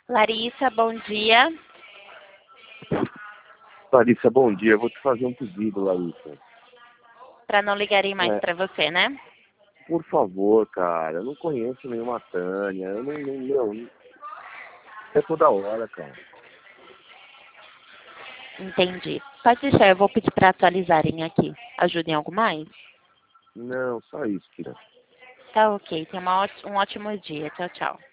Larissa, bom dia. Larissa, bom dia. Eu vou te fazer um pedido, Larissa. Para não ligarem mais É, para você, né? por favor, cara. Eu não conheço nenhuma Tânia. Eu não é toda hora, cara. Entendi. Pode deixar, eu vou pedir para atualizarem aqui. Ajuda em algo mais? Não, só isso, filha. Tá ok. Tenha um ótimo dia. Tchau, tchau.